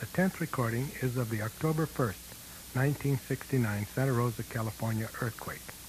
10th recording is of the October 1st, 1969 Santa Rosa, California earthquake.